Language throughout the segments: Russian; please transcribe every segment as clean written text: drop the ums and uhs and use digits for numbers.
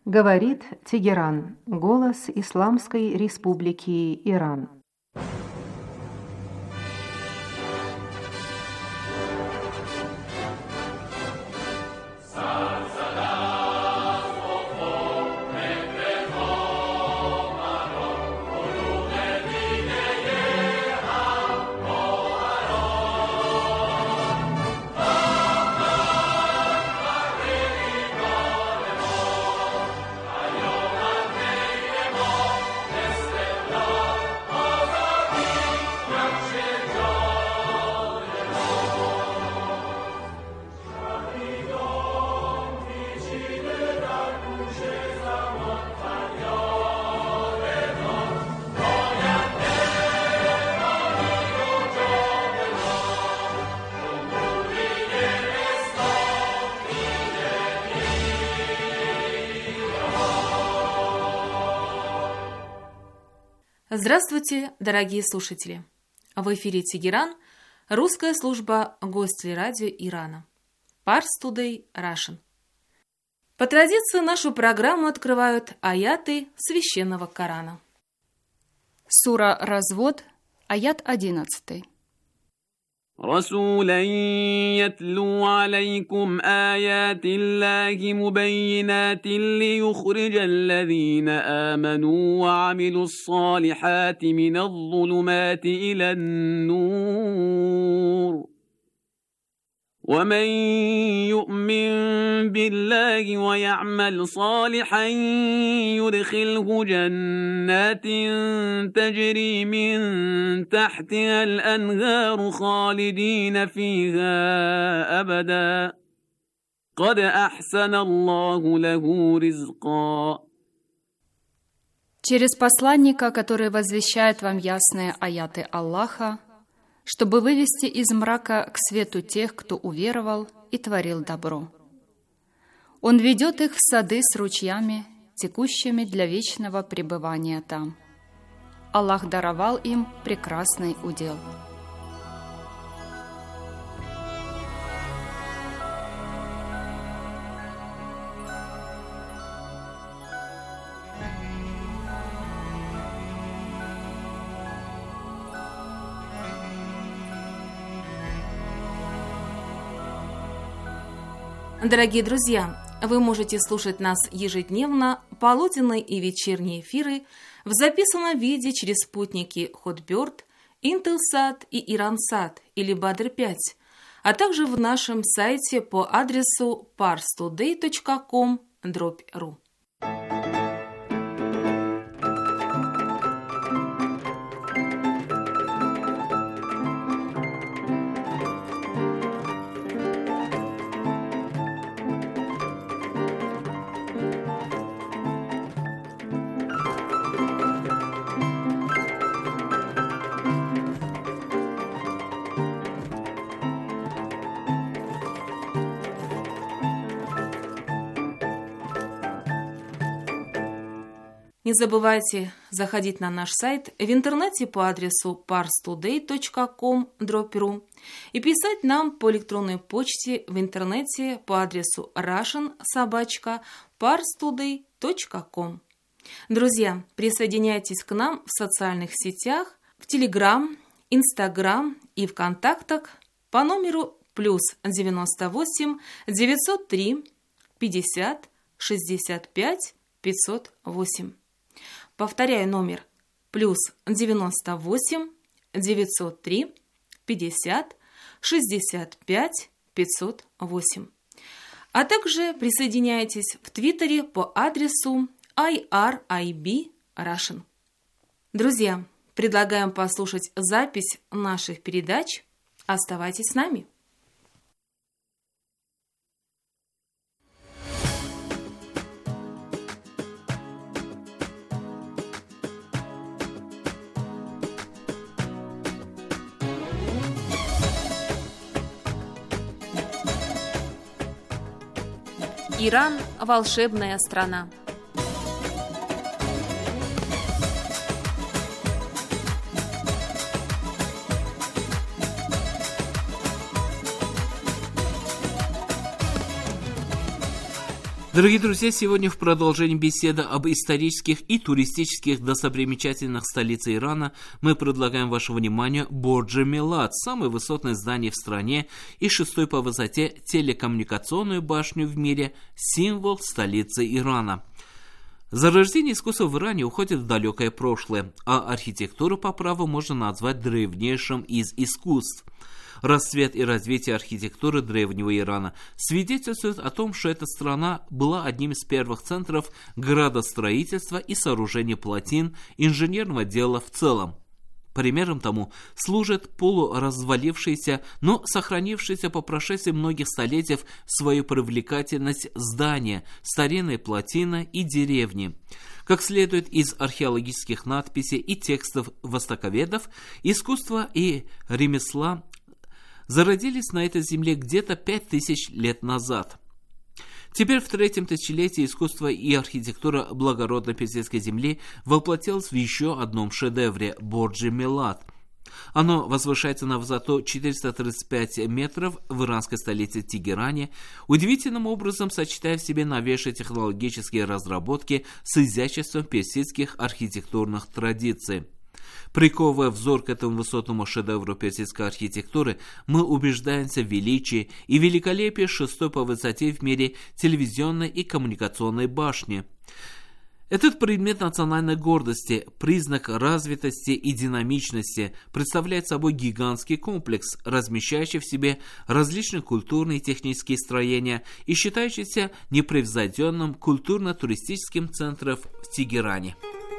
Говорит Тегеран, голос Исламской Республики Иран. Здравствуйте, дорогие слушатели! В эфире Тегеран, русская служба Гостелерадио Ирана. Pars Today Russian. По традиции нашу программу открывают аяты Священного Корана. Сура Развод, аят 11. رسولا يتلو عليكم آيات الله مبينات ليخرج الذين آمنوا وعملوا الصالحات من الظلمات إلى النور ومن يؤمن بالله ويعمل صالحا يدخله جنات تجري من تحتها الأنهار خالدين فيها أبدا قد أحسن الله له رزقا. Через посланника, который возвещает вам ясные аяты Аллаха, чтобы вывести из мрака к свету тех, кто уверовал и творил добро. Он ведет их в сады с ручьями, текущими для вечного пребывания там. Аллах даровал им прекрасный удел. Дорогие друзья, вы можете слушать нас ежедневно, полуденные и вечерние эфиры в записанном виде через спутники Hotbird, Intelsat и Iransat или Badr-5, а также в нашем сайте по адресу parstoday.com/ru. Не забывайте заходить на наш сайт в интернете по адресу parstoday.com/ru и писать нам по электронной почте в интернете по адресу russian@parstoday.com. Друзья, присоединяйтесь к нам в социальных сетях, в Telegram, Instagram и ВКонтактах по номеру +98 903 50 65 508. Повторяю номер +98 903 50 65 508. А также присоединяйтесь в Твиттере по адресу IRIB Russian. Друзья, предлагаем послушать запись наших передач. Оставайтесь с нами. Иран – волшебная страна. Дорогие друзья, сегодня в продолжении беседы об исторических и туристических достопримечательностях столицы Ирана мы предлагаем вашему вниманию Бордж-э-Милад, самое высотное здание в стране и шестой по высоте телекоммуникационную башню в мире, символ столицы Ирана. Зарождение искусства в Иране уходит в далекое прошлое, а архитектуру по праву можно назвать древнейшим из искусств. Расцвет и развитие архитектуры древнего Ирана свидетельствует о том, что эта страна была одним из первых центров градостроительства и сооружения плотин, инженерного дела в целом. Примером тому служит полуразвалившееся, но сохранившееся по прошествии многих столетий свою привлекательность здания, старинной плотины и деревни. Как следует из археологических надписей и текстов востоковедов, искусство и ремесла зародились на этой земле где-то 5000 лет назад. Теперь в третьем тысячелетии искусство и архитектура благородной персидской земли воплотилось в еще одном шедевре – Бордж-э-Милад. Оно возвышается на высоту 435 метров в иранской столице Тегеране, удивительным образом сочетая в себе новейшие технологические разработки с изяществом персидских архитектурных традиций. Приковывая взор к этому высотному шедевру персидской архитектуры, мы убеждаемся в величии и великолепии шестой по высоте в мире телевизионной и коммуникационной башни. Этот предмет национальной гордости, признак развитости и динамичности, представляет собой гигантский комплекс, размещающий в себе различные культурные и технические строения и считающийся непревзойденным культурно-туристическим центром в Тегеране.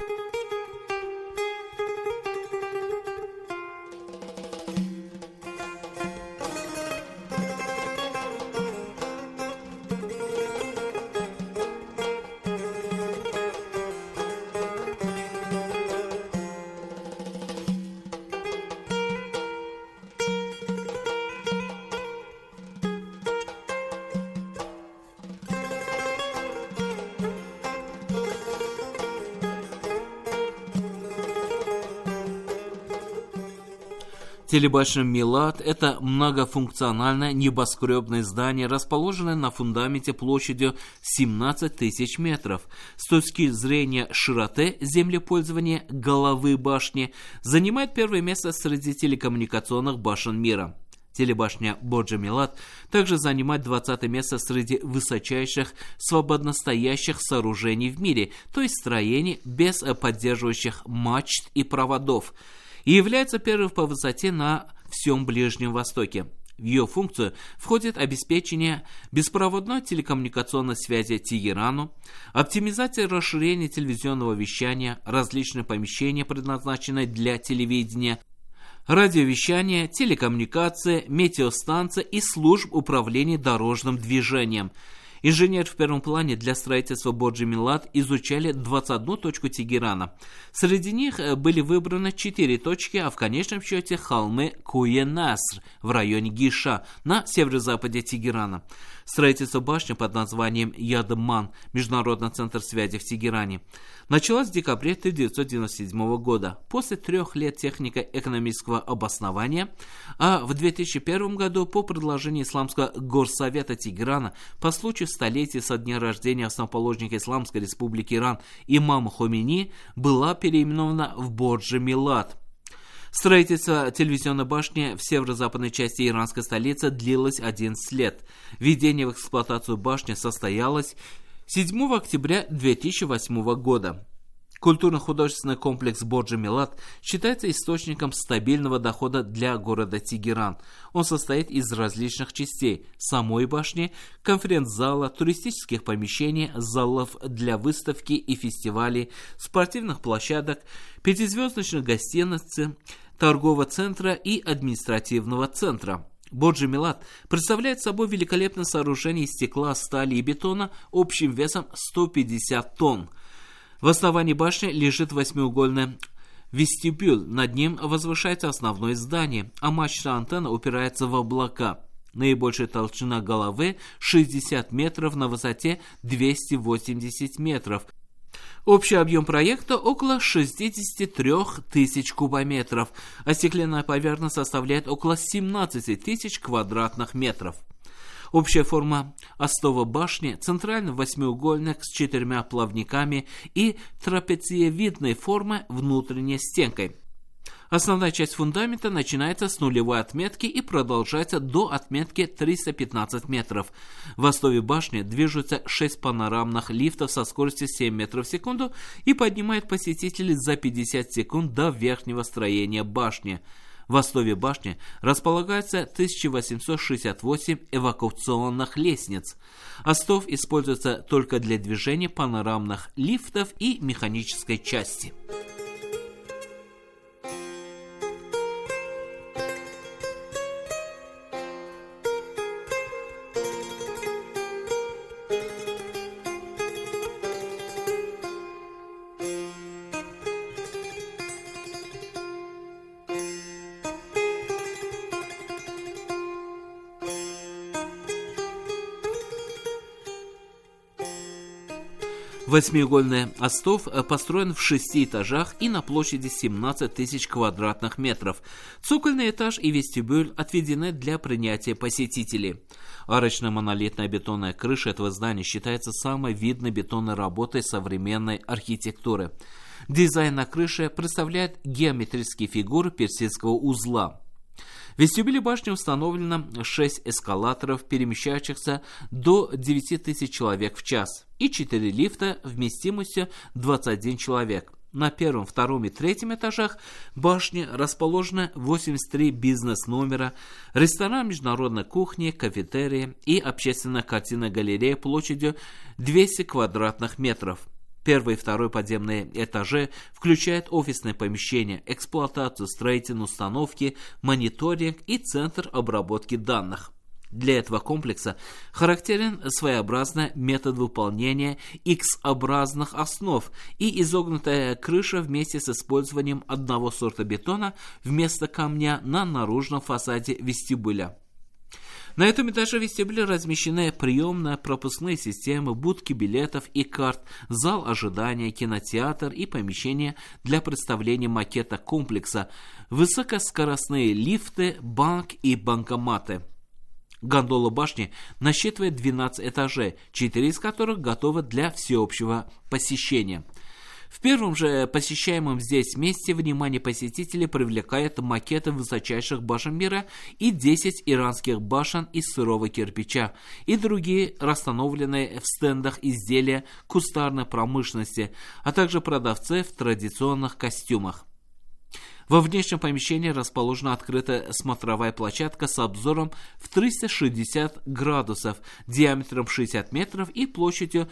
Телебашня Милад – это многофункциональное небоскребное здание, расположенное на фундаменте площадью 17 тысяч метров. С точки зрения широты землепользования головы башни занимает первое место среди телекоммуникационных башен мира. Телебашня Бордж-э-Милад также занимает 20 место среди высочайших свободностоящих сооружений в мире, то есть строений без поддерживающих мачт и проводов, и является первой по высоте на всем Ближнем Востоке. В ее функцию входит обеспечение беспроводной телекоммуникационной связи Тегерану, оптимизация и расширение телевизионного вещания, различные помещения, предназначенные для телевидения, радиовещание, телекоммуникация, метеостанция и служб управления дорожным движением. Инженеры в первом плане для строительства Бордж-э-Милад изучали 21 точку Тегерана. Среди них были выбраны 4 точки, а в конечном счете холмы Куе-Наср в районе Гиша на северо-западе Тегерана. Строительство башни под названием Ядман, Международный центр связи в Тегеране, началось в декабре 1997 года, после 3 лет технико-экономического обоснования, а в 2001 году по предложению Исламского горсовета Тегерана по случаю столетия со дня рождения основоположника Исламской республики Иран имама Хомейни была переименована в Бордж-э-Милад. Строительство телевизионной башни в северо-западной части иранской столицы длилось 11 лет. Введение в эксплуатацию башни состоялось 7 октября 2008 года. Культурно-художественный комплекс Бордж-э-Милад считается источником стабильного дохода для города Тегеран. Он состоит из различных частей – самой башни, конференц-зала, туристических помещений, залов для выставки и фестивалей, спортивных площадок, 5-звездочных гостиниц, торгового центра и административного центра. Бордж-э-Милад представляет собой великолепное сооружение из стекла, стали и бетона общим весом 150 тонн. В основании башни лежит 8-угольный вестибюль, над ним возвышается основное здание, а мачта антенна упирается в облака. Наибольшая толщина головы 60 метров на высоте 280 метров. Общий объем проекта около 63 тысяч кубометров, а стеклянная поверхность составляет около 17 тысяч квадратных метров. Общая форма остова башни – центральный восьмиугольник с 4 плавниками и трапециевидной формы внутренней стенкой. Основная часть фундамента начинается с нулевой отметки и продолжается до отметки 315 метров. В основе башни движутся 6 панорамных лифтов со скоростью 7 метров в секунду и поднимают посетителей за 50 секунд до верхнего строения башни. В основе башни располагается 1868 эвакуационных лестниц. Остов используется только для движения панорамных лифтов и механической части. Восьмиугольный остов построен в 6 этажах и на площади 17 тысяч квадратных метров. Цокольный этаж и вестибюль отведены для принятия посетителей. Арочная монолитная бетонная крыша этого здания считается самой видной бетонной работой современной архитектуры. Дизайн на крыше представляет геометрические фигуры персидского узла. В вестибюле башни установлено 6 эскалаторов, перемещающихся до 9000 человек в час, и 4 лифта вместимостью 21 человек. На первом, втором и третьем этажах башни расположены 83 бизнес-номера, ресторан международной кухни, кафетерии и общественная картинная галерея площадью 200 квадратных метров. Первый и второй подземные этажи включают офисные помещения, эксплуатацию строительной установки, мониторинг и центр обработки данных. Для этого комплекса характерен своеобразный метод выполнения X-образных основ и изогнутая крыша вместе с использованием одного сорта бетона вместо камня на наружном фасаде вестибюля. На этом этаже вестибюля размещены приемная, пропускные системы, будки билетов и карт, зал ожидания, кинотеатр и помещение для представления макета комплекса, высокоскоростные лифты, банк и банкоматы. Гондола башни насчитывает 12 этажей, 4 из которых готовы для всеобщего посещения. В первом же посещаемом здесь месте внимание посетителей привлекает макеты высочайших башен мира и 10 иранских башен из сырого кирпича и другие расстановленные в стендах изделия кустарной промышленности, а также продавцы в традиционных костюмах. Во внешнем помещении расположена открытая смотровая площадка с обзором в 360 градусов, диаметром 60 метров и площадью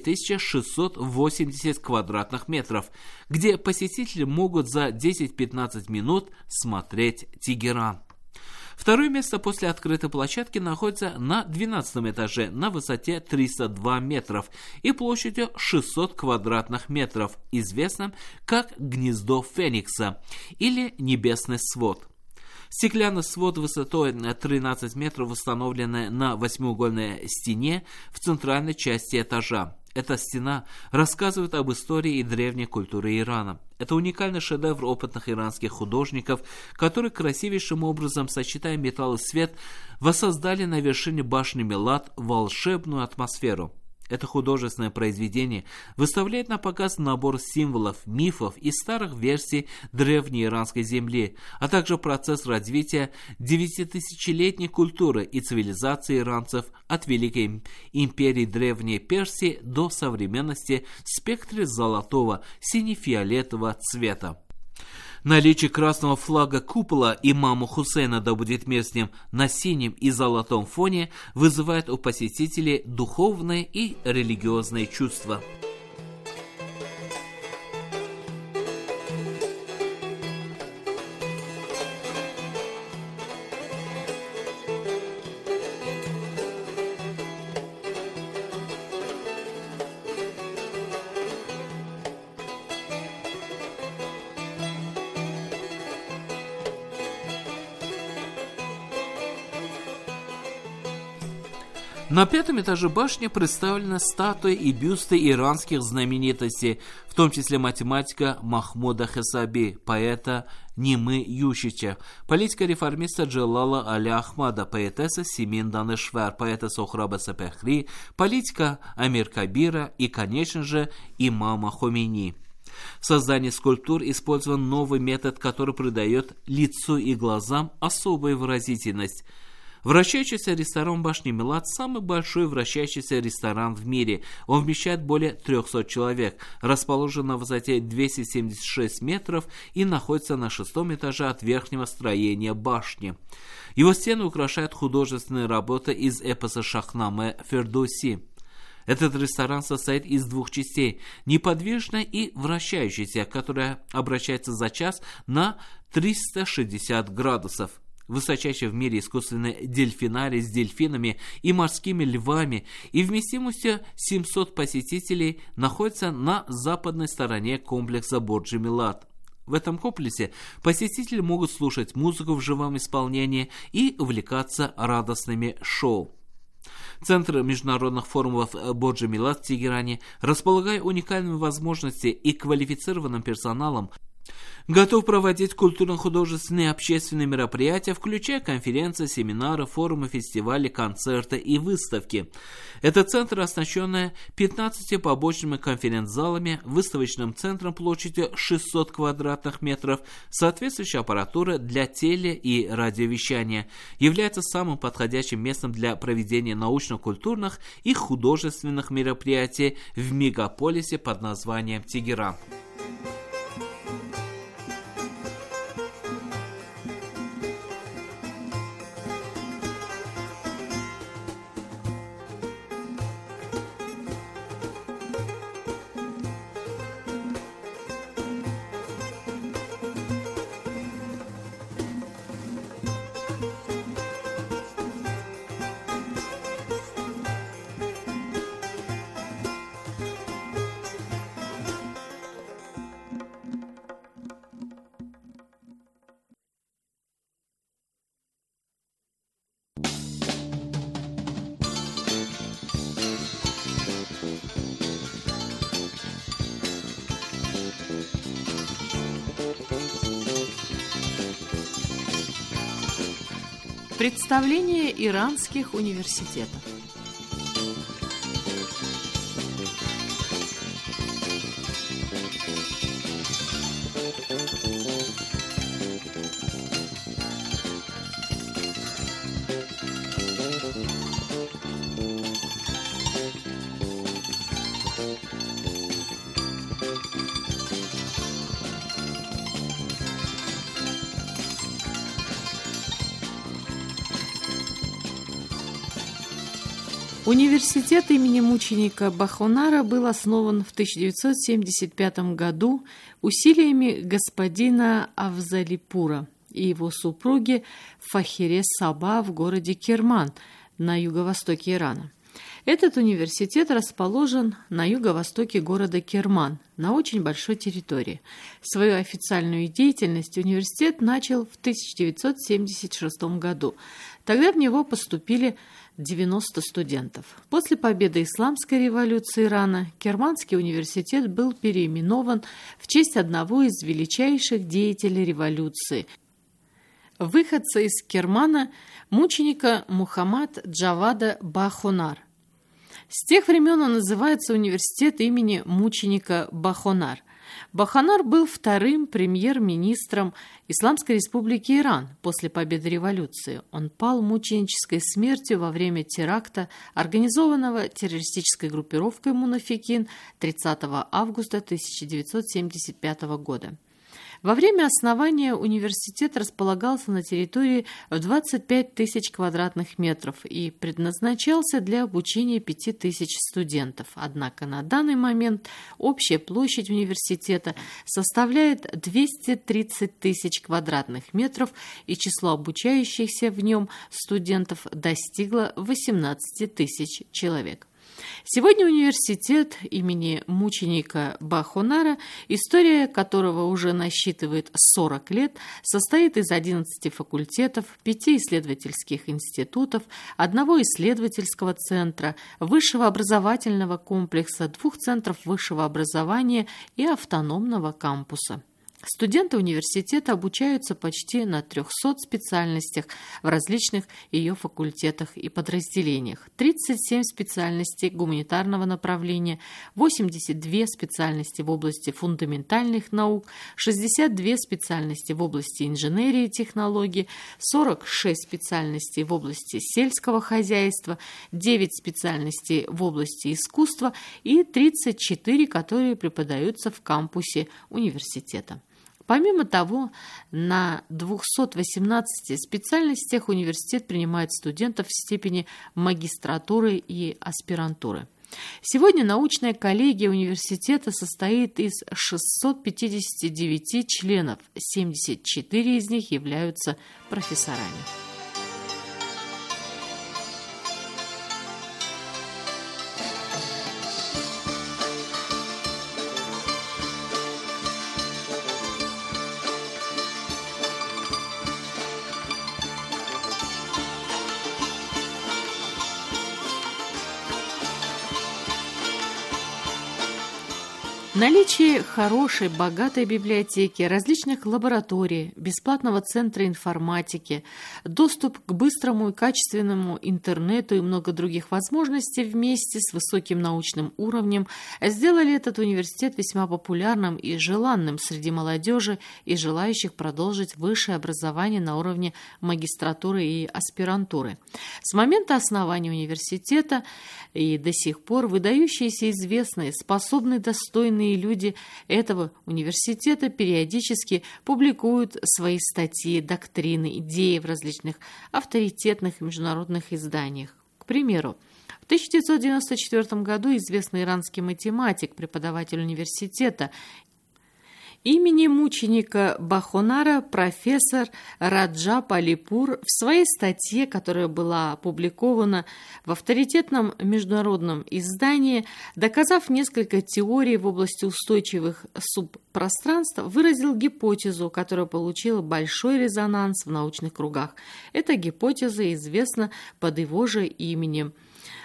2680 квадратных метров, где посетители могут за 10-15 минут смотреть Тегеран. Второе место после открытой площадки находится на 12 этаже на высоте 302 метров и площадью 600 квадратных метров, известным как «Гнездо Феникса» или «Небесный свод». Стеклянный свод высотой 13 метров установленный на восьмиугольной стене в центральной части этажа. Эта стена рассказывает об истории и древней культуре Ирана. Это уникальный шедевр опытных иранских художников, которые красивейшим образом, сочетая металл и свет, воссоздали на вершине башни Милад волшебную атмосферу. Это художественное произведение выставляет на показ набор символов, мифов и старых версий древней иранской земли, а также процесс развития 9000-летней культуры и цивилизации иранцев от Великой империи Древней Персии до современности в спектре золотого, сине-фиолетового цвета. Наличие красного флага купола имама Хусейна, да будет мир с ним, на синем и золотом фоне вызывает у посетителей духовные и религиозные чувства. На пятом этаже башни представлены статуи и бюсты иранских знаменитостей, в том числе математика Махмуда Хесаби, поэта Нимы Ющича, политика реформиста Джалала Аля Ахмада, поэтесса Симин Данешвар, поэта Сохраба Сапехри, политика Амир Кабира и, конечно же, имама Хомейни. В создании скульптур использован новый метод, который придает лицу и глазам особую выразительность. Вращающийся ресторан башни Милат – самый большой вращающийся ресторан в мире. Он вмещает более 300 человек, расположен на высоте 276 метров и находится на 6-м этаже от верхнего строения башни. Его стены украшают художественные работы из эпоса Шахнаме Фердоуси. Этот ресторан состоит из 2 частей – неподвижной и вращающейся, которая обращается за час на 360 градусов. Высочайший в мире искусственный дельфинарий с дельфинами и морскими львами и вместимостью 700 посетителей находится на западной стороне комплекса Борджи Милат. В этом комплексе посетители могут слушать музыку в живом исполнении и увлекаться радостными шоу. Центр международных форумов Борджи Милат в Тегеране, располагая уникальными возможностями и квалифицированным персоналом, готов проводить культурно-художественные и общественные мероприятия, включая конференции, семинары, форумы, фестивали, концерты и выставки. Это центр, оснащенный 15 побочными конференц-залами, выставочным центром площадью 600 квадратных метров, соответствующей аппаратурой для теле- и радиовещания, является самым подходящим местом для проведения научно-культурных и художественных мероприятий в мегаполисе под названием Тегеран. Представление иранских университетов. Университет имени мученика Бахонара был основан в 1975 году усилиями господина Афзалипура и его супруги Фахире Саба в городе Керман на юго-востоке Ирана. Этот университет расположен на юго-востоке города Керман, на очень большой территории. Свою официальную деятельность университет начал в 1976 году. Тогда в него поступили 90 студентов. После победы Исламской революции Ирана Керманский университет был переименован в честь одного из величайших деятелей революции, выходца из Кермана, мученика Мухаммад Джавада Бахонар. С тех времен он называется университет имени мученика Бахонар. Бахонар был вторым премьер-министром Исламской республики Иран после победы революции. Он пал мученической смертью во время теракта, организованного террористической группировкой «Мунафикин» 30 августа 1975 года. Во время основания университет располагался на территории в 25 тысяч квадратных метров и предназначался для обучения 5 тысяч студентов. Однако на данный момент общая площадь университета составляет 230 тысяч квадратных метров, и число обучающихся в нем студентов достигло 18 тысяч человек. Сегодня университет имени мученика Бахонара, история которого уже насчитывает 40 лет, состоит из 11 факультетов, 5 исследовательских институтов, 1 исследовательского центра, высшего образовательного комплекса, 2 центров высшего образования и автономного кампуса. Студенты университета обучаются почти на 300 специальностях в различных ее факультетах и подразделениях. 37 специальностей гуманитарного направления, 82 специальности в области фундаментальных наук, 62 специальности в области инженерии и технологий, 46 специальностей в области сельского хозяйства, 9 специальностей в области искусства и 34, которые преподаются в кампусе университета. Помимо того, на 218 специальностях университет принимает студентов в степени магистратуры и аспирантуры. Сегодня научная коллегия университета состоит из 659 членов, 74 из них являются профессорами. Наличие хорошей, богатой библиотеки, различных лабораторий, бесплатного центра информатики, доступ к быстрому и качественному интернету и много других возможностей вместе с высоким научным уровнем сделали этот университет весьма популярным и желанным среди молодежи и желающих продолжить высшее образование на уровне магистратуры и аспирантуры. С момента основания университета и до сих пор выдающиеся, известные, способные, достойные люди этого университета периодически публикуют свои статьи, доктрины, идеи в различных авторитетных международных изданиях. К примеру, в 1994 году известный иранский математик, преподаватель университета имени мученика Бахонара профессор Раджаб Алипур в своей статье, которая была опубликована в авторитетном международном издании, доказав несколько теорий в области устойчивых субпространств, выразил гипотезу, которая получила большой резонанс в научных кругах. Эта гипотеза известна под его же именем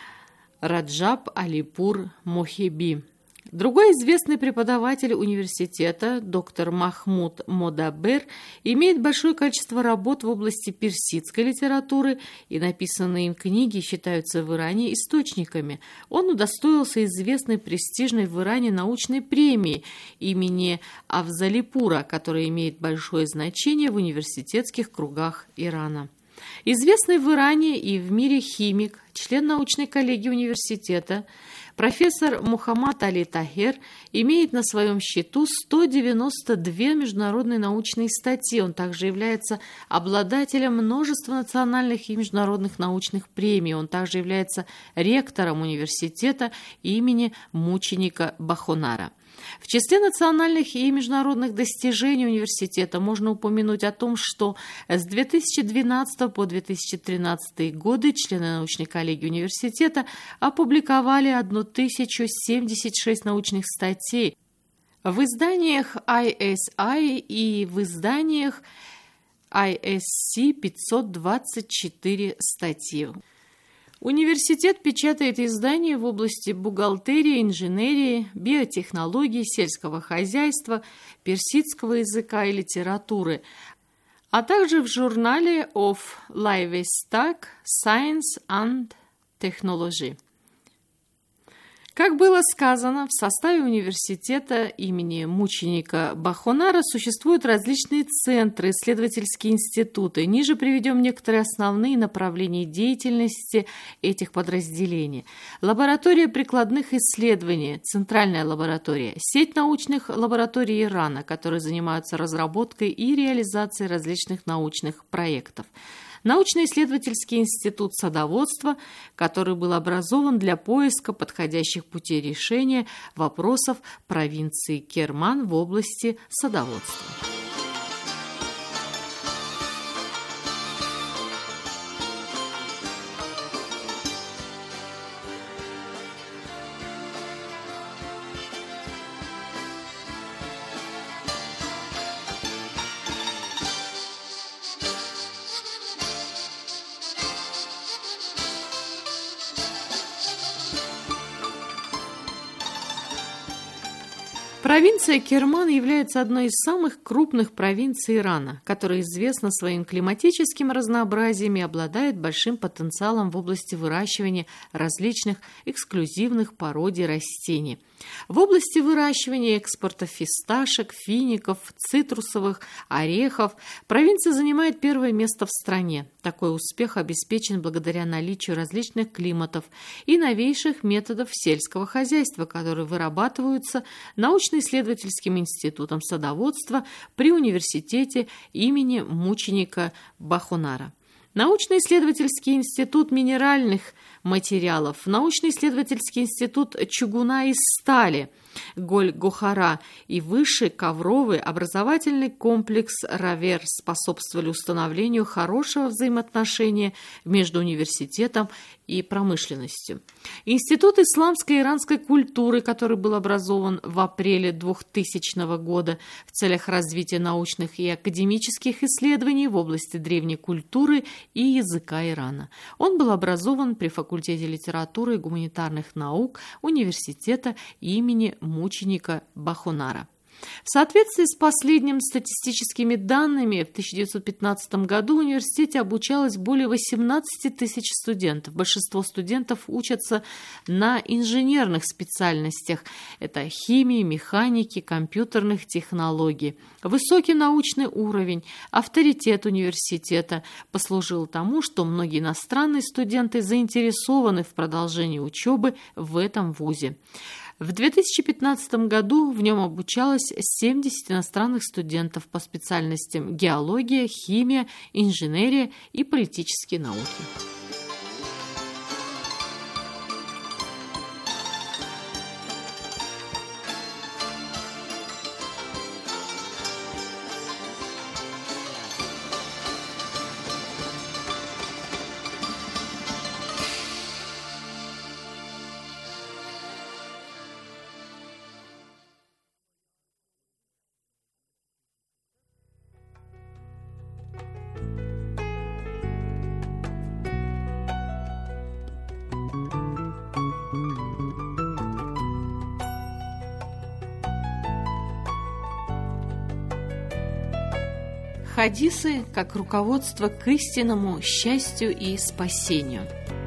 Раджаб Алипур Мохеби. Другой известный преподаватель университета, доктор Махмуд Модабер, имеет большое количество работ в области персидской литературы, и написанные им книги считаются в Иране источниками. Он удостоился известной престижной в Иране научной премии имени Авзалипура, которая имеет большое значение в университетских кругах Ирана. Известный в Иране и в мире химик, член научной коллегии университета, профессор Мухаммад Али Тахер имеет на своем счету 192 международные научные статьи. Он также является обладателем множества национальных и международных научных премий. Он также является ректором университета имени мученика Бахонара. В числе национальных и международных достижений университета можно упомянуть о том, что с 2012 по 2013 годы члены научной коллегии университета опубликовали 1076 научных статей в изданиях ISI и в изданиях ISC 524 статьи. Университет печатает издания в области бухгалтерии, инженерии, биотехнологий, сельского хозяйства, персидского языка и литературы, а также в журнале of Livestock, Science and Technology. Как было сказано, в составе университета имени мученика Бахонара существуют различные центры, исследовательские институты. Ниже приведем некоторые основные направления деятельности этих подразделений. Лаборатория прикладных исследований, Центральная лаборатория, сеть научных лабораторий Ирана, которые занимаются разработкой и реализацией различных научных проектов. Научно-исследовательский институт садоводства, который был образован для поиска подходящих путей решения вопросов провинции Керман в области садоводства. Провинция Керман является одной из самых крупных провинций Ирана, которая известна своим климатическим разнообразием и обладает большим потенциалом в области выращивания различных эксклюзивных породий растений. В области выращивания и экспорта фисташек, фиников, цитрусовых, орехов провинция занимает первое место в стране. Такой успех обеспечен благодаря наличию различных климатов и новейших методов сельского хозяйства, которые вырабатываются научно-исследовательским институтом садоводства при университете имени мученика Бахунара. Научно-исследовательский институт минеральных материалов, научно-исследовательский институт чугуна и стали Голь-Гохара и высший ковровый образовательный комплекс Равер способствовали установлению хорошего взаимоотношения между университетом и промышленностью. Институт исламской и иранской культуры, который был образован в апреле 2000 года в целях развития научных и академических исследований в области древней культуры и языка Ирана. Он был образован при факультете литературы и гуманитарных наук университета имени мученика Бахунара. В соответствии с последними статистическими данными, в 1915 году в университете обучалось более 18 тысяч студентов. Большинство студентов учатся на инженерных специальностях. Это химии, механики, компьютерных технологий. Высокий научный уровень, авторитет университета послужил тому, что многие иностранные студенты заинтересованы в продолжении учебы в этом вузе. В 2015 году в нем обучалось 70 иностранных студентов по специальностям геология, химия, инженерия и политические науки. Хадисы как руководство к истинному счастью и спасению.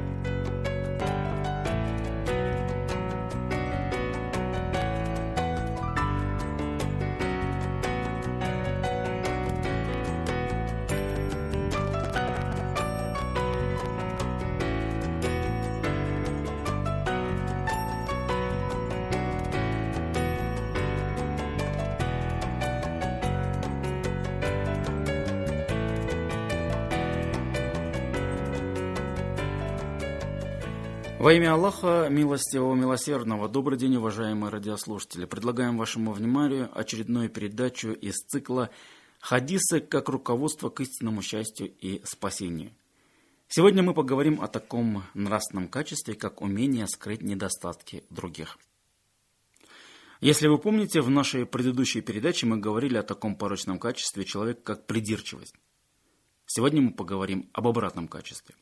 Во имя Аллаха, милостивого, милосердного, добрый день, уважаемые радиослушатели. Предлагаем вашему вниманию очередную передачу из цикла «Хадисы как руководство к истинному счастью и спасению». Сегодня мы поговорим о таком нравственном качестве, как умение скрыть недостатки других. Если вы помните, в нашей предыдущей передаче мы говорили о таком порочном качестве человека, как придирчивость. Сегодня мы поговорим об обратном качестве.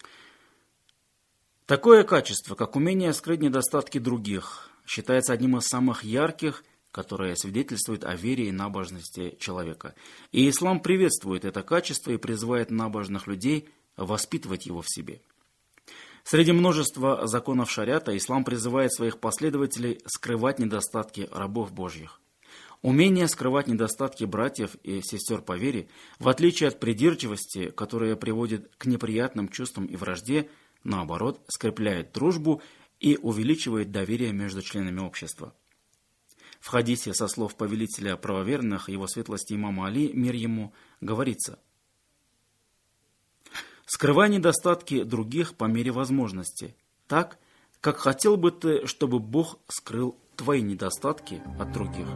Такое качество, как умение скрыть недостатки других, считается одним из самых ярких, которое свидетельствует о вере и набожности человека. И ислам приветствует это качество и призывает набожных людей воспитывать его в себе. Среди множества законов шариата ислам призывает своих последователей скрывать недостатки рабов Божьих. Умение скрывать недостатки братьев и сестер по вере, в отличие от придирчивости, которая приводит к неприятным чувствам и вражде, наоборот, скрепляет дружбу и увеличивает доверие между членами общества. В хадисе со слов повелителя правоверных, его светлости имама Али, мир ему, говорится: «Скрывай недостатки других по мере возможности, так, как хотел бы ты, чтобы Бог скрыл твои недостатки от других».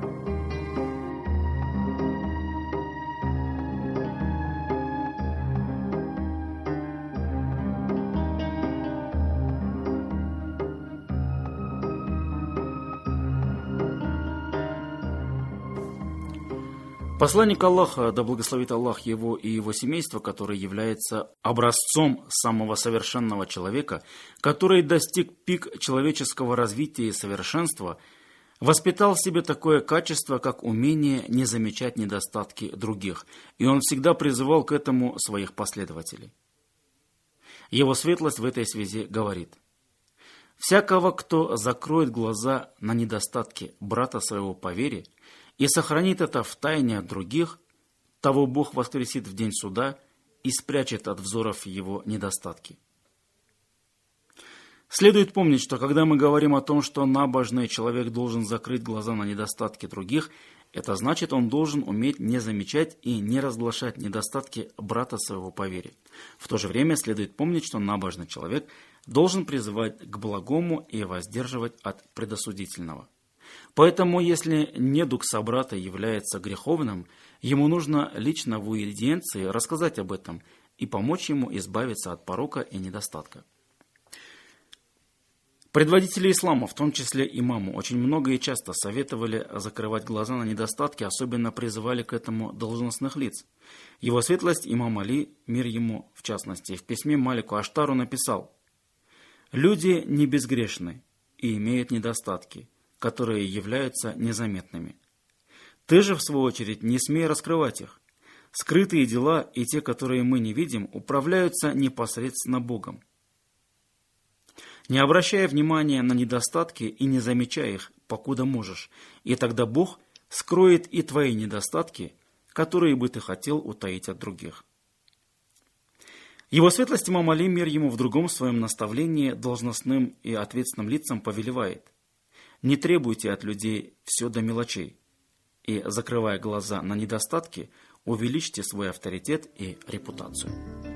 Посланник Аллаха, да благословит Аллах его и его семейство, который является образцом самого совершенного человека, который достиг пик человеческого развития и совершенства, воспитал в себе такое качество, как умение не замечать недостатки других, и он всегда призывал к этому своих последователей. Его светлость в этой связи говорит: «Всякого, кто закроет глаза на недостатки брата своего по вере и сохранит это в тайне от других, того Бог воскресит в день суда и спрячет от взоров его недостатки». Следует помнить, что когда мы говорим о том, что набожный человек должен закрыть глаза на недостатки других, это значит, он должен уметь не замечать и не разглашать недостатки брата своего по вере. В то же время следует помнить, что набожный человек должен призывать к благому и воздерживать от предосудительного. Поэтому, если недуг собрата является греховным, ему нужно лично в уидиенции рассказать об этом и помочь ему избавиться от порока и недостатка. Предводители ислама, в том числе имаму, очень много и часто советовали закрывать глаза на недостатки, особенно призывали к этому должностных лиц. Его светлость имам Али, мир ему в частности, в письме Малику Аштару написал: «Люди не безгрешны и имеют недостатки, которые являются незаметными. Ты же, в свою очередь, не смей раскрывать их. Скрытые дела и те, которые мы не видим, управляются непосредственно Богом. Не обращая внимания на недостатки и не замечая их, покуда можешь, и тогда Бог скроет и твои недостатки, которые бы ты хотел утаить от других». Его светлость имам Али, мир ему, в другом своем наставлении должностным и ответственным лицам повелевает: «Не требуйте от людей все до мелочей, и, закрывая глаза на недостатки, увеличьте свой авторитет и репутацию».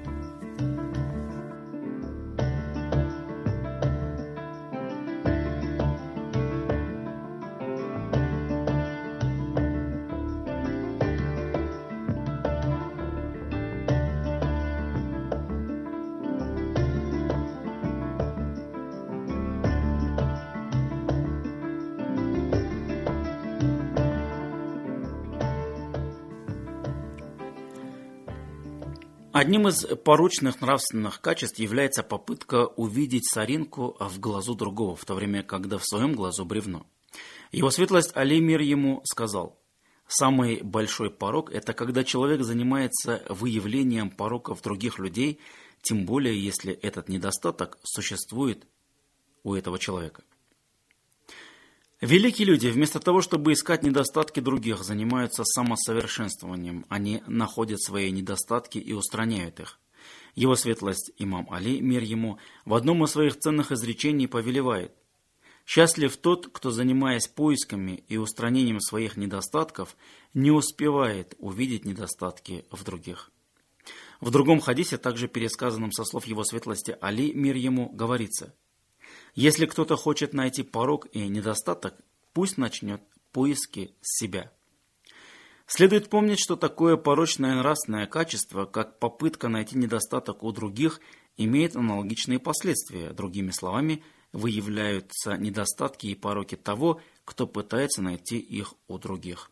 Одним из порочных нравственных качеств является попытка увидеть соринку в глазу другого, в то время, когда в своем глазу бревно. Его светлость Али, мир ему, сказал: «Самый большой порок – это когда человек занимается выявлением пороков других людей, тем более, если этот недостаток существует у этого человека». Великие люди, вместо того, чтобы искать недостатки других, занимаются самосовершенствованием. Они находят свои недостатки и устраняют их. Его светлость имам Али, мир ему, в одном из своих ценных изречений повелевает: «Счастлив тот, кто, занимаясь поисками и устранением своих недостатков, не успевает увидеть недостатки в других». В другом хадисе, также пересказанном со слов его светлости Али, мир ему, говорится: «Если кто-то хочет найти порок и недостаток, пусть начнет поиски с себя». Следует помнить, что такое порочное нравственное качество, как попытка найти недостаток у других, имеет аналогичные последствия. Другими словами, выявляются недостатки и пороки того, кто пытается найти их у других.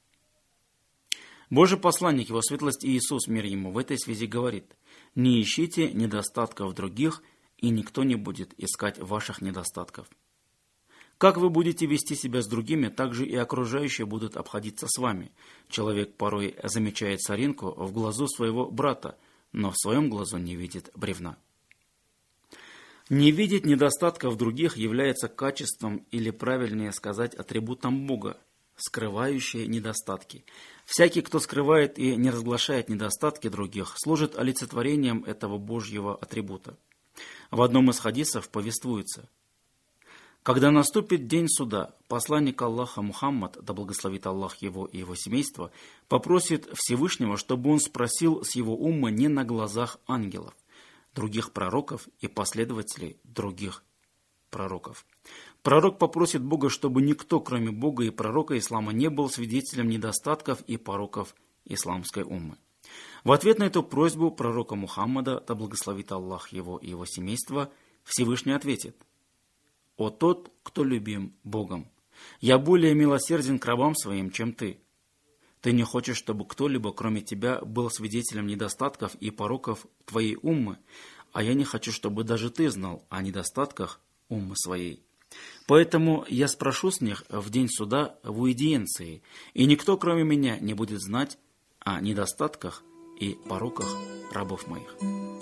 Божий посланник, его светлость Иисус, мир ему, в этой связи говорит: «Не ищите недостатков других, и никто не будет искать ваших недостатков. Как вы будете вести себя с другими, так же и окружающие будут обходиться с вами. Человек порой замечает соринку в глазу своего брата, но в своем глазу не видит бревна». Не видеть недостатков других является качеством, или правильнее сказать, атрибутом Бога, скрывающие недостатки. Всякий, кто скрывает и не разглашает недостатки других, служит олицетворением этого Божьего атрибута. В одном из хадисов повествуется: «Когда наступит день суда, посланник Аллаха Мухаммад, да благословит Аллах его и его семейство, попросит Всевышнего, чтобы он спросил с его умма не на глазах ангелов, других пророков и последователей других пророков. Пророк попросит Бога, чтобы никто, кроме Бога и пророка ислама, не был свидетелем недостатков и пороков исламской уммы. В ответ на эту просьбу пророка Мухаммада, да благословит Аллах его и его семейство, Всевышний ответит: «О тот, кто любим Богом, я более милосерден к рабам своим, чем ты. Ты не хочешь, чтобы кто-либо, кроме тебя, был свидетелем недостатков и пороков твоей уммы, а я не хочу, чтобы даже ты знал о недостатках уммы своей». Поэтому я спрошу с них в день суда в уидиенции, и никто, кроме меня, не будет знать о недостатках и пороках рабов моих».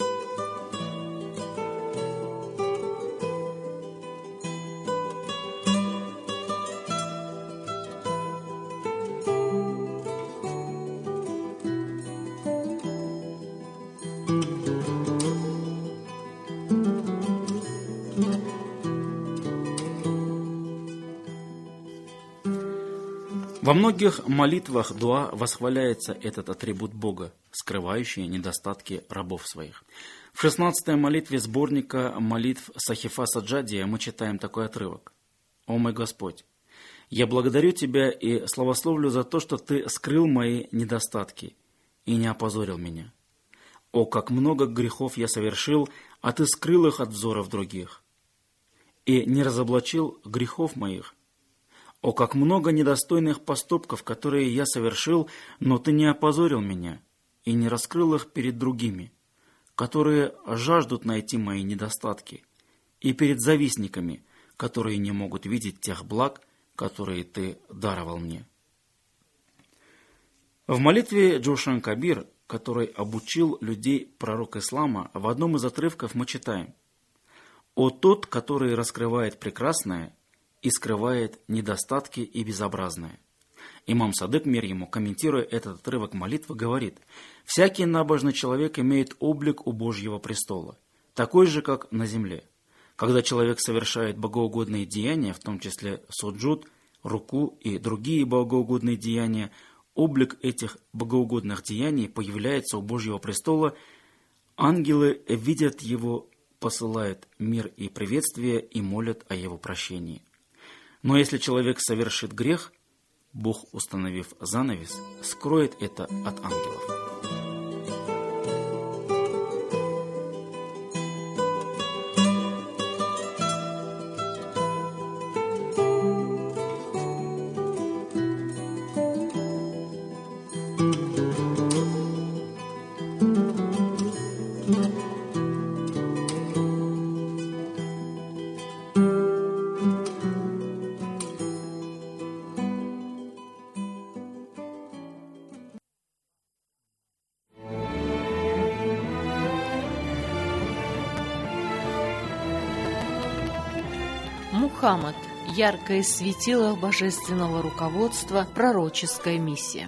Во многих молитвах дуа восхваляется этот атрибут Бога, скрывающий недостатки рабов своих. В 16-й молитве сборника молитв Сахифа Саджадия мы читаем такой отрывок. «О мой Господь, я благодарю Тебя и славословлю за то, что Ты скрыл мои недостатки и не опозорил меня. О, как много грехов я совершил, а Ты скрыл их от взоров других, и не разоблачил грехов моих. О, как много недостойных поступков, которые я совершил, но Ты не опозорил меня и не раскрыл их перед другими, которые жаждут найти мои недостатки, и перед завистниками, которые не могут видеть тех благ, которые Ты даровал мне». В молитве Джошан Кабир, который обучил людей пророк ислама, в одном из отрывков мы читаем: «О тот, который раскрывает прекрасное и скрывает недостатки и безобразное». Имам Садык, мир ему, комментируя этот отрывок молитвы, говорит: «Всякий набожный человек имеет облик у Божьего престола, такой же, как на земле. Когда человек совершает богоугодные деяния, в том числе суджуд, руку и другие богоугодные деяния, облик этих богоугодных деяний появляется у Божьего престола, ангелы видят его, посылают мир и приветствие и молят о его прощении. Но если человек совершит грех, Бог, установив занавес, скроет это от ангелов». Мухаммад – яркое светило божественного руководства, пророческая миссия.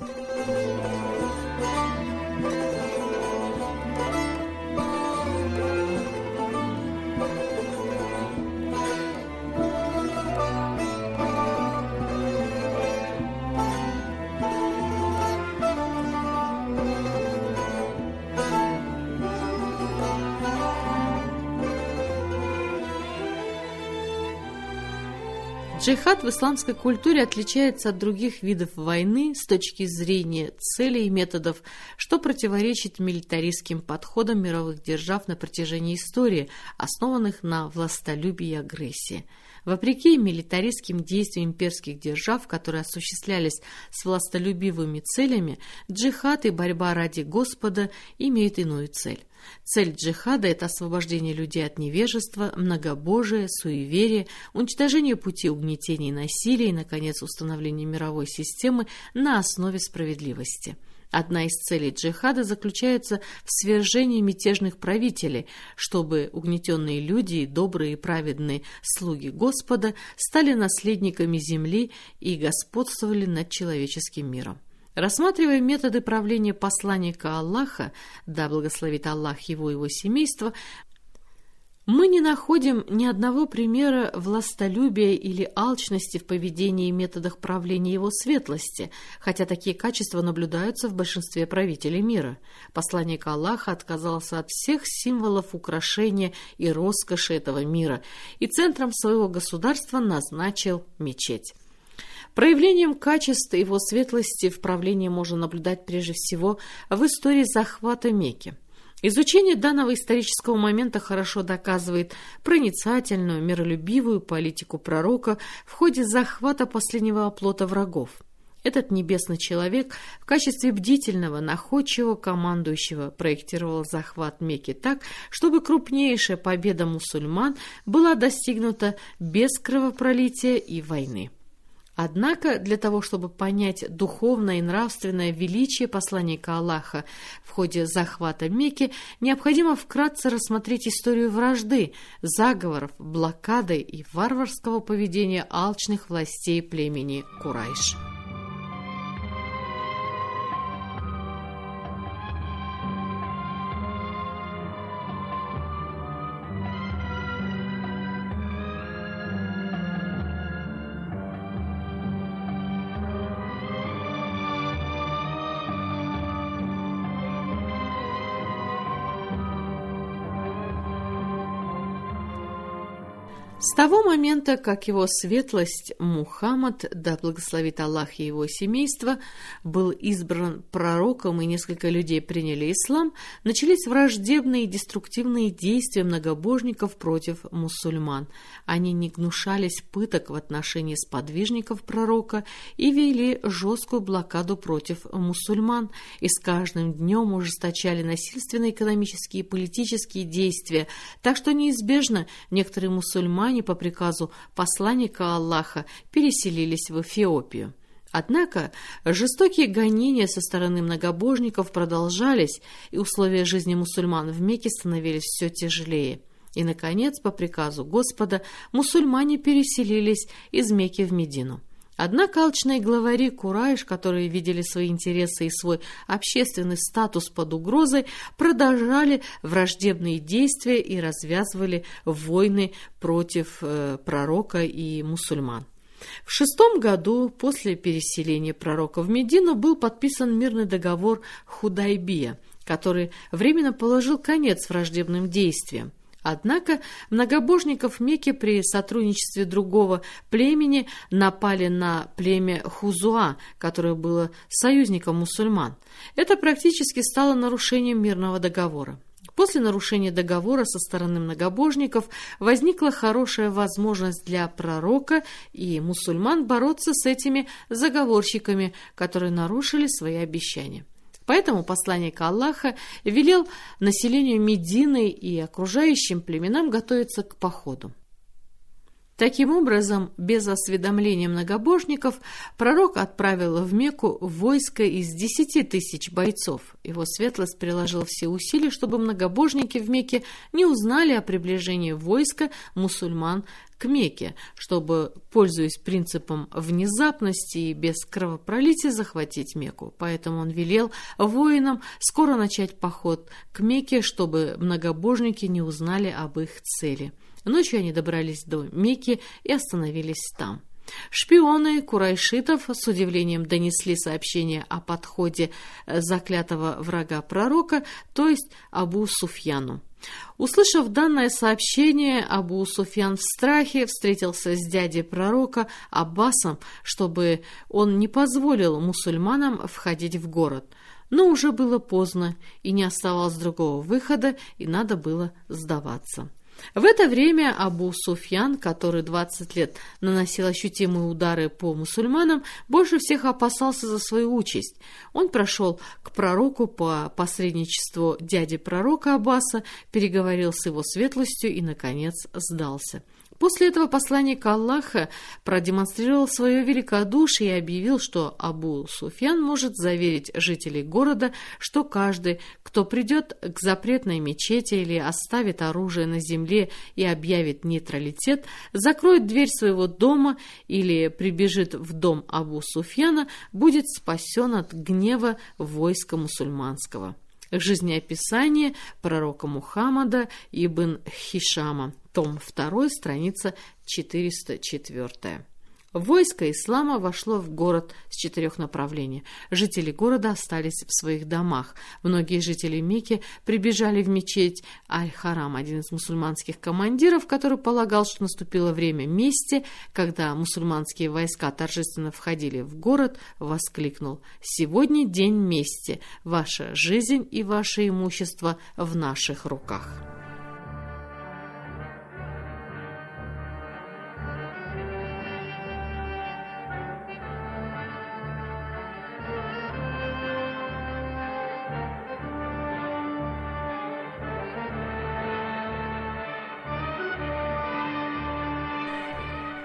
Джихад в исламской культуре отличается от других видов войны с точки зрения целей и методов, что противоречит милитаристским подходам мировых держав на протяжении истории, основанных на властолюбии и агрессии. Вопреки милитаристским действиям имперских держав, которые осуществлялись с властолюбивыми целями, джихад и борьба ради Господа имеют иную цель. Цель джихада – это освобождение людей от невежества, многобожия, суеверия, уничтожение пути угнетения и насилия и, наконец, установление мировой системы на основе справедливости. Одна из целей джихада заключается в свержении мятежных правителей, чтобы угнетенные люди и добрые и праведные слуги Господа стали наследниками земли и господствовали над человеческим миром. Рассматривая методы правления посланника Аллаха, да благословит Аллах его и его семейство, мы не находим ни одного примера властолюбия или алчности в поведении и методах правления его светлости, хотя такие качества наблюдаются в большинстве правителей мира. Посланник Аллаха отказался от всех символов украшения и роскоши этого мира и центром своего государства назначил мечеть. Проявлением качества его светлости в правлении можно наблюдать прежде всего в истории захвата Мекки. Изучение данного исторического момента хорошо доказывает проницательную, миролюбивую политику пророка в ходе захвата последнего оплота врагов. Этот небесный человек в качестве бдительного, находчивого командующего проектировал захват Мекки так, чтобы крупнейшая победа мусульман была достигнута без кровопролития и войны. Однако для того, чтобы понять духовное и нравственное величие посланника Аллаха в ходе захвата Мекки, необходимо вкратце рассмотреть историю вражды, заговоров, блокады и варварского поведения алчных властей племени Курайш. С того момента, как его светлость Мухаммад, да благословит Аллах и его семейство, был избран пророком и несколько людей приняли ислам, начались враждебные и деструктивные действия многобожников против мусульман. Они не гнушались пыток в отношении сподвижников пророка и вели жесткую блокаду против мусульман, и с каждым днем ужесточали насильственные экономические и политические действия, так что неизбежно некоторые мусульмане по приказу посланника Аллаха переселились в Эфиопию. Однако жестокие гонения со стороны многобожников продолжались, и условия жизни мусульман в Мекке становились все тяжелее. И, наконец, по приказу Господа, мусульмане переселились из Мекки в Медину. Однако алчные главари Курайш, которые видели свои интересы и свой общественный статус под угрозой, продолжали враждебные действия и развязывали войны против пророка и мусульман. В 6 году после переселения пророка в Медину был подписан мирный договор Худайбия, который временно положил конец враждебным действиям. Однако многобожников Мекки при сотрудничестве другого племени напали на племя Хузуа, которое было союзником мусульман. Это практически стало нарушением мирного договора. После нарушения договора со стороны многобожников возникла хорошая возможность для пророка и мусульман бороться с этими заговорщиками, которые нарушили свои обещания. Поэтому посланник Аллаха велел населению Медины и окружающим племенам готовиться к походу. Таким образом, без осведомления многобожников, пророк отправил в Мекку войско из 10 тысяч бойцов. Его светлость приложил все усилия, чтобы многобожники в Мекке не узнали о приближении войска мусульман к Мекке, чтобы, пользуясь принципом внезапности и без кровопролития, захватить Мекку. Поэтому он велел воинам скоро начать поход к Мекке, чтобы многобожники не узнали об их цели. Ночью они добрались до Мекки и остановились там. Шпионы курайшитов с удивлением донесли сообщение о подходе заклятого врага пророка, то есть Абу Суфьяну. Услышав данное сообщение, Абу Суфьян в страхе встретился с дядей пророка Аббасом, чтобы он не позволил мусульманам входить в город. Но уже было поздно, и не оставалось другого выхода, и надо было сдаваться. В это время Абу Суфьян, который 20 лет наносил ощутимые удары по мусульманам, больше всех опасался за свою участь. Он прошел к пророку по посредничеству дяди пророка Аббаса, переговорил с его светлостью и, наконец, сдался. После этого посланник Аллаха продемонстрировал свое великодушие и объявил, что Абу Суфьян может заверить жителей города, что каждый, кто придет к запретной мечети или оставит оружие на земле и объявит нейтралитет, закроет дверь своего дома или прибежит в дом Абу Суфьяна, будет спасен от гнева войска мусульманского. Жизнеописание пророка Мухаммада ибн Хишама, том 2, страница 404. Войско ислама вошло в город с 4 направлений. Жители города остались в своих домах. Многие жители Мекки прибежали в мечеть Аль-Харам. Один из мусульманских командиров, который полагал, что наступило время мести, когда мусульманские войска торжественно входили в город, воскликнул: «Сегодня день мести. Ваша жизнь и ваше имущество в наших руках».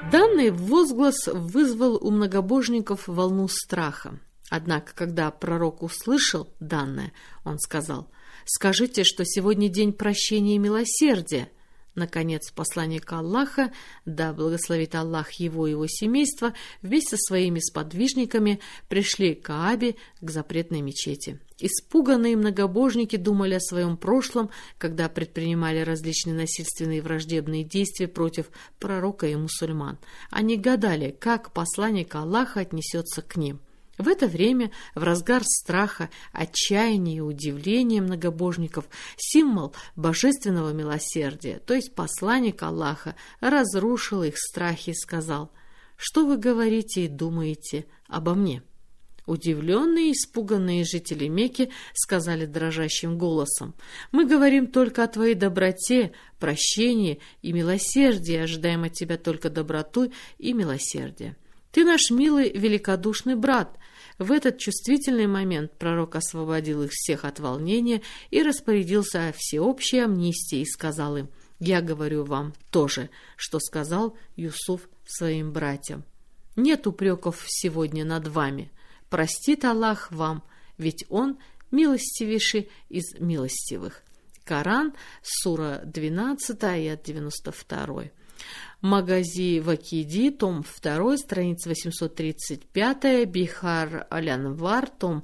Данный возглас вызвал у многобожников волну страха. Однако, когда пророк услышал данное, он сказал: «Скажите, что сегодня день прощения и милосердия». Наконец, посланник Аллаха, да благословит Аллах его и его семейство, вместе со своими сподвижниками пришли к Каабе, к запретной мечети. Испуганные многобожники думали о своем прошлом, когда предпринимали различные насильственные и враждебные действия против пророка и мусульман. Они гадали, как посланник Аллаха отнесется к ним. В это время, в разгар страха, отчаяния и удивления многобожников, символ божественного милосердия, то есть посланник Аллаха, разрушил их страхи и сказал: «Что вы говорите и думаете обо мне?» Удивленные и испуганные жители Мекки сказали дрожащим голосом: «Мы говорим только о твоей доброте, прощении и милосердии, ожидаем от тебя только доброту и милосердие. Ты наш милый, великодушный брат». В этот чувствительный момент пророк освободил их всех от волнения и распорядился о всеобщей амнистии и сказал им: «Я говорю вам то же, что сказал Юсуф своим братьям. Нет упреков сегодня над вами. Простит Аллах вам, ведь Он милостивейший из милостивых». Коран, сура 12, аят 92. Магази Вакиди, том 2, страница 835, Бихар Алянвар, том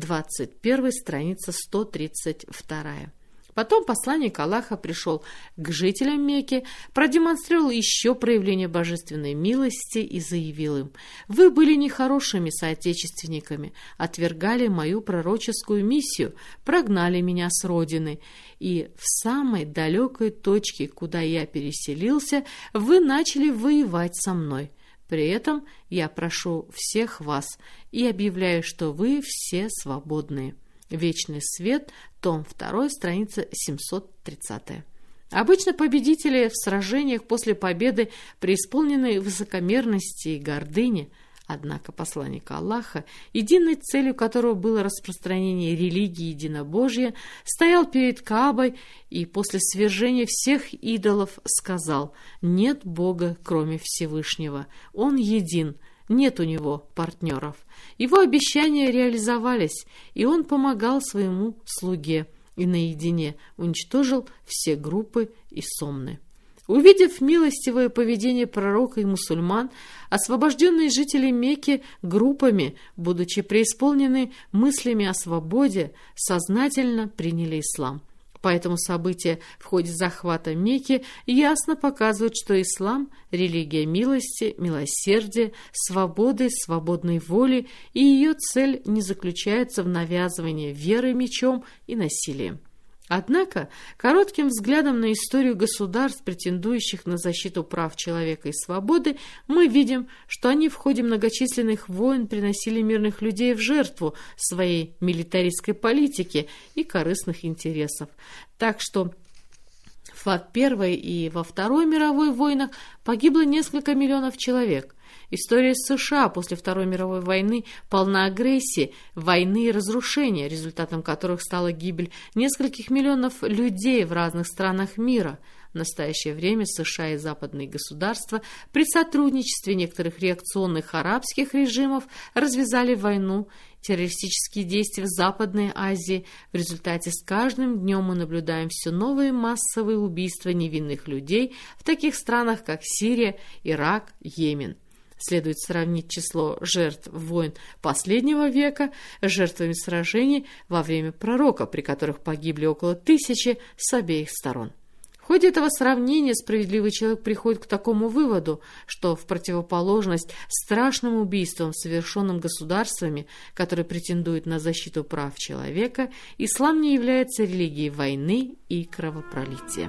21, страница 132. Потом посланник Аллаха пришел к жителям Мекки, продемонстрировал еще проявление божественной милости и заявил им: «Вы были нехорошими соотечественниками, отвергали мою пророческую миссию, прогнали меня с родины, и в самой далекой точке, куда я переселился, вы начали воевать со мной. При этом я прошу всех вас и объявляю, что вы все свободные». Вечный свет, том 2, страница 730. Обычно победители в сражениях после победы преисполнены высокомерности и гордыни. Однако посланник Аллаха, единой целью которого было распространение религии единобожия, стоял перед Каабой и после свержения всех идолов сказал: «Нет Бога, кроме Всевышнего, Он един». Нет у него партнеров. Его обещания реализовались, и он помогал своему слуге и наедине уничтожил все группы и сомны. Увидев милостивое поведение пророка и мусульман, освобожденные жители Мекки группами, будучи преисполнены мыслями о свободе, сознательно приняли ислам. Поэтому события в ходе захвата Мекки ясно показывают, что ислам – религия милости, милосердия, свободы, свободной воли, и ее цель не заключается в навязывании веры мечом и насилием. Однако, коротким взглядом на историю государств, претендующих на защиту прав человека и свободы, мы видим, что они в ходе многочисленных войн приносили мирных людей в жертву своей милитаристской политики и корыстных интересов. Так что в Первой и во Второй мировой войнах погибло несколько миллионов человек. История США после Второй мировой войны полна агрессии, войны и разрушения, результатом которых стала гибель нескольких миллионов людей в разных странах мира. В настоящее время США и западные государства при сотрудничестве некоторых реакционных арабских режимов развязали войну, террористические действия в Западной Азии. В результате с каждым днем мы наблюдаем все новые массовые убийства невинных людей в таких странах, как Сирия, Ирак, Йемен. Следует сравнить число жертв войн последнего века с жертвами сражений во время пророка, при которых погибли около 1000 с обеих сторон. В ходе этого сравнения справедливый человек приходит к такому выводу, что в противоположность страшным убийствам, совершенным государствами, которые претендуют на защиту прав человека, ислам не является религией войны и кровопролития.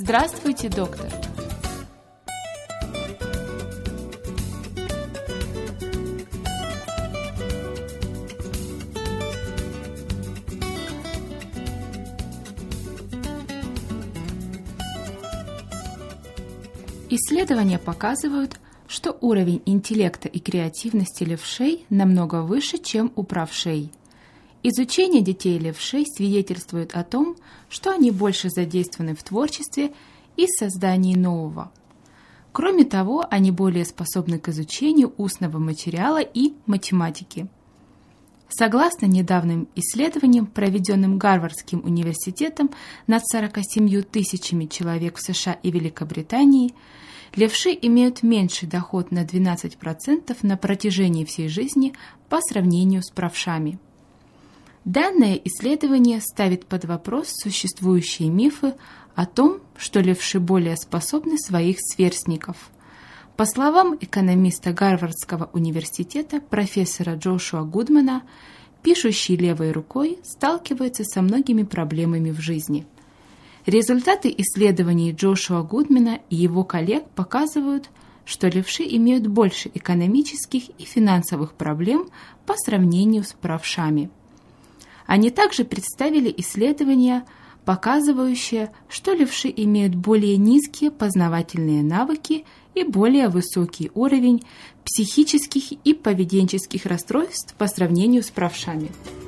Здравствуйте, доктор. Исследования показывают, что уровень интеллекта и креативности левшей намного выше, чем у правшей. Изучение детей левшей свидетельствует о том, что они больше задействованы в творчестве и создании нового. Кроме того, они более способны к изучению устного материала и математики. Согласно недавним исследованиям, проведенным Гарвардским университетом над 47 тысячами человек в США и Великобритании, левши имеют меньший доход на 12% на протяжении всей жизни по сравнению с правшами. Данное исследование ставит под вопрос существующие мифы о том, что левши более способны своих сверстников. По словам экономиста Гарвардского университета профессора Джошуа Гудмана, пишущий левой рукой сталкивается со многими проблемами в жизни. Результаты исследований Джошуа Гудмана и его коллег показывают, что левши имеют больше экономических и финансовых проблем по сравнению с правшами. Они также представили исследования, показывающие, что левши имеют более низкие познавательные навыки и более высокий уровень психических и поведенческих расстройств по сравнению с правшами.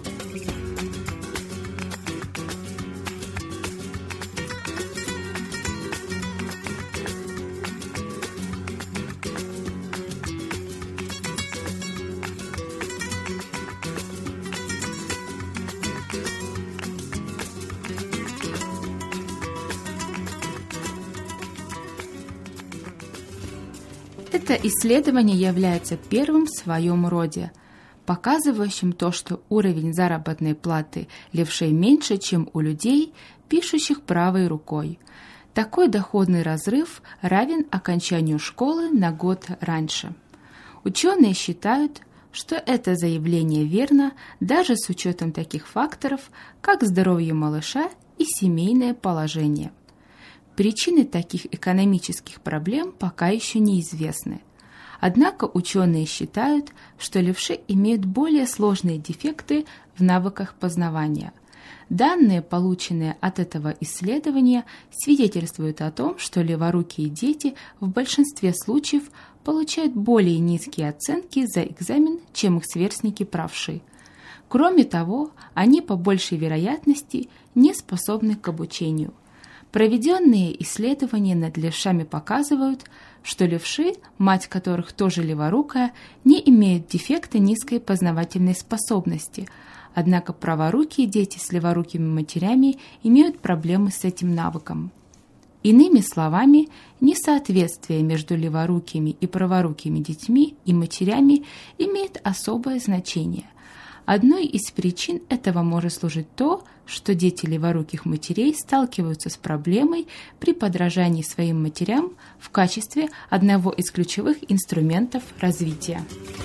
Это исследование является первым в своем роде, показывающим то, что уровень заработной платы левшей меньше, чем у людей, пишущих правой рукой. Такой доходный разрыв равен окончанию школы на год раньше. Ученые считают, что это заявление верно даже с учетом таких факторов, как здоровье малыша и семейное положение. Причины таких экономических проблем пока еще неизвестны. Однако ученые считают, что левши имеют более сложные дефекты в навыках познавания. Данные, полученные от этого исследования, свидетельствуют о том, что леворукие дети в большинстве случаев получают более низкие оценки за экзамен, чем их сверстники правши. Кроме того, они по большей вероятности не способны к обучению. Проведенные исследования над левшами показывают, что левши, мать которых тоже леворукая, не имеют дефекта низкой познавательной способности, однако праворукие дети с леворукими матерями имеют проблемы с этим навыком. Иными словами, несоответствие между леворукими и праворукими детьми и матерями имеет особое значение. Одной из причин этого может служить то, что дети леворуких матерей сталкиваются с проблемой при подражании своим матерям в качестве одного из ключевых инструментов развития.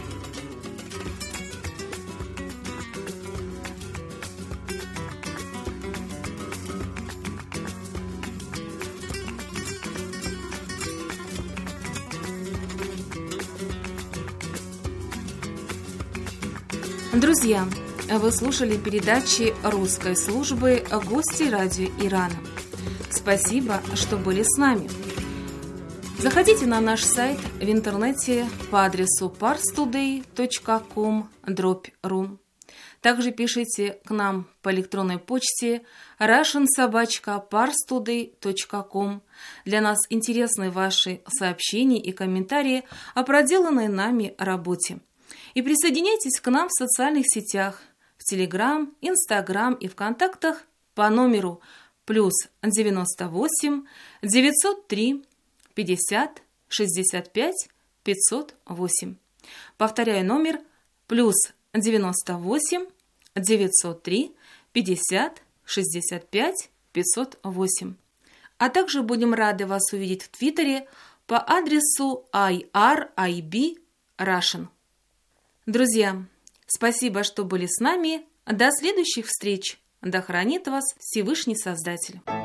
Друзья, вы слушали передачи русской службы «Гости радио Ирана». Спасибо, что были с нами. Заходите на наш сайт в интернете по адресу parstoday.com/ru. Также пишите к нам по электронной почте russian@parstoday.com. Для нас интересны ваши сообщения и комментарии о проделанной нами работе. И присоединяйтесь к нам в социальных сетях, в Телеграм, Инстаграм и ВКонтактах по номеру +98 903 50 65 508. Повторяю номер +98 903 50 65 508. А также будем рады вас увидеть в Твиттере по адресу IRIB Russian. Друзья, спасибо, что были с нами. До следующих встреч. Да хранит вас Всевышний Создатель.